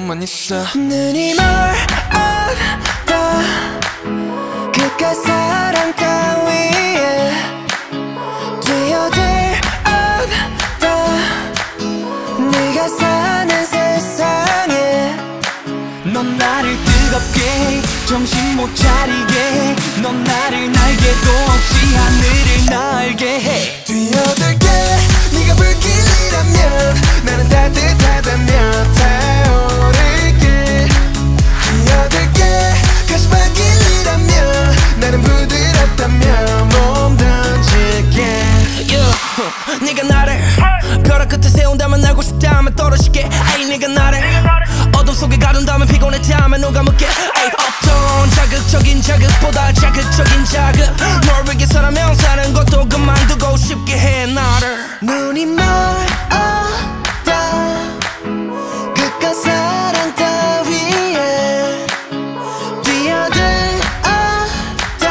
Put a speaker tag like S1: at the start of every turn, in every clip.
S1: 너만 있어.
S2: 눈이 멀었다 그깟 사랑 따위에 뛰어들 없다 네가 사는 세상에. 넌 나를 뜨겁게 정신 못 차리게 넌 나를 날개도 없이 하늘을 날게 해. 뛰어들게 네가 불길이라면 나는 따뜻하다며 타오를게. 뛰어들게 가시밭길이라면 나는 부드럽다며 몸 던질게. 네가 나를 벼락 끝에 세운다면 날고 싶다면 떨어질게. 에이 네가 나를 어둠 속에 가둔다면 피곤했다면 누가 묻게. 에이 어떤 자극적인 자극보다 자극적인 자극 널 위해서라면 사는 것도 그만두고 싶게 해 나를. 눈이 멀었다 그깟 사랑 따위에 뛰어들었다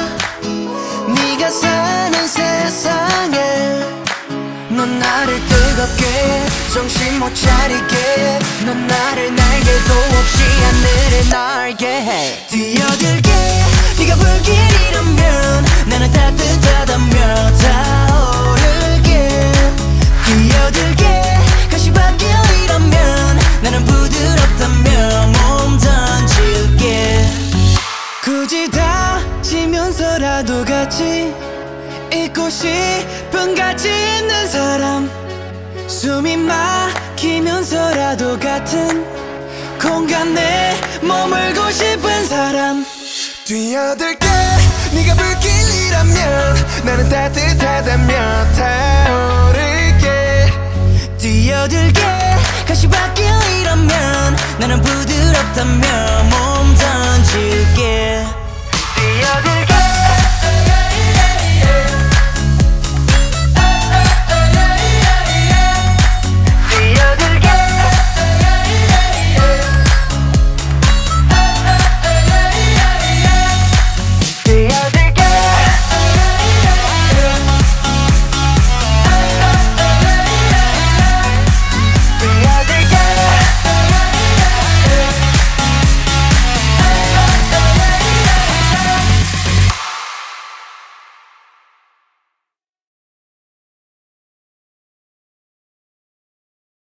S2: 네가 사는 세상에. 넌 나를 뜨겁게 정신 못 차리게 넌 나를 날개도 없이 하늘을 날게 해. 뛰어들게 네가 불길이라면 나는 따뜻하다며 타오르게. 뛰어들게 가시밭길이라면 나는 부드럽다며 몸 던질게. 굳이 다지면서라도 같이 있고 싶은 가치 있는 사람 숨이 막히면서라도 같은 공간에 머물고 싶은 사람. 뛰어들게 네가 불길이라면 나는 따뜻하다며 타오를게. 뛰어들게 가시밭길이라면 나는 부드럽다며 몸 던질게. 뛰어들게